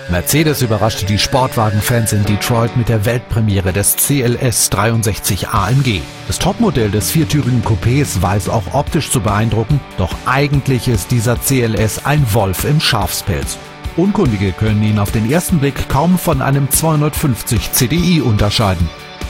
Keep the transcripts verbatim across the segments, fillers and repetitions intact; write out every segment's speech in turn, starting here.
Mercedes überraschte die Sportwagenfans in Detroit mit der Weltpremiere des C L S dreiundsechzig A M G. Das Topmodell des viertürigen Coupés weiß auch optisch zu beeindrucken, doch eigentlich ist dieser C L S ein Wolf im Schafspelz. Unkundige können ihn auf den ersten Blick kaum von einem zweihundertfünfzig C D I unterscheiden.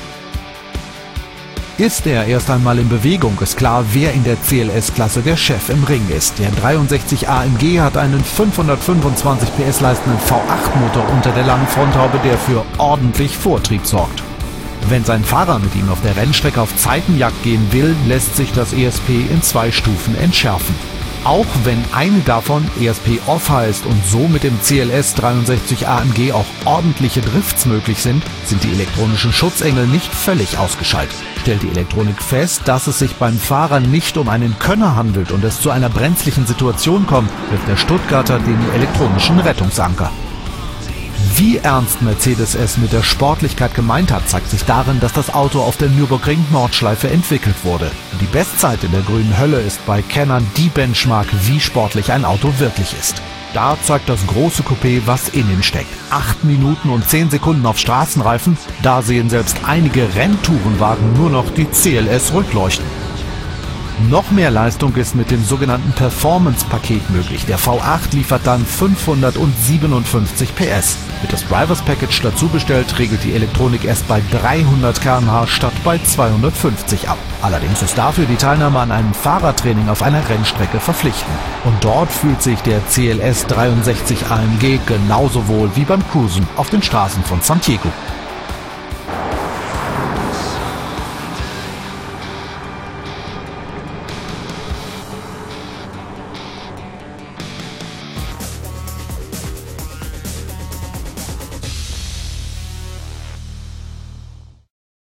Ist er erst einmal in Bewegung, ist klar, wer in der C L S-Klasse der Chef im Ring ist. Der dreiundsechzig A M G hat einen fünfhundertfünfundzwanzig P S leistenden V acht Motor unter der langen Fronthaube, der für ordentlich Vortrieb sorgt. Wenn sein Fahrer mit ihm auf der Rennstrecke auf Zeitenjagd gehen will, lässt sich das E S P in zwei Stufen entschärfen. Auch wenn eine davon E S P Off heißt und so mit dem C L S dreiundsechzig A M G auch ordentliche Drifts möglich sind, sind die elektronischen Schutzengel nicht völlig ausgeschaltet. Stellt die Elektronik fest, dass es sich beim Fahrer nicht um einen Könner handelt und es zu einer brenzlichen Situation kommt, wirft der Stuttgarter den elektronischen Rettungsanker. Wie ernst Mercedes es mit der Sportlichkeit gemeint hat, zeigt sich darin, dass das Auto auf der Nürburgring-Nordschleife entwickelt wurde. Die Bestzeit in der grünen Hölle ist bei Kennern die Benchmark, wie sportlich ein Auto wirklich ist. Da zeigt das große Coupé, was in ihm steckt. acht Minuten und zehn Sekunden auf Straßenreifen, da sehen selbst einige Renntourenwagen nur noch die C L S-Rückleuchten. Noch mehr Leistung ist mit dem sogenannten Performance-Paket möglich. Der V acht liefert dann fünfhundertsiebenundfünfzig P S. Wird das Drivers Package dazu bestellt, regelt die Elektronik erst bei dreihundert Kilometer pro Stunde statt bei zweihundertfünfzig ab. Allerdings ist dafür die Teilnahme an einem Fahrertraining auf einer Rennstrecke verpflichtend. Und dort fühlt sich der C L S dreiundsechzig A M G genauso wohl wie beim Cruisen auf den Straßen von San Diego.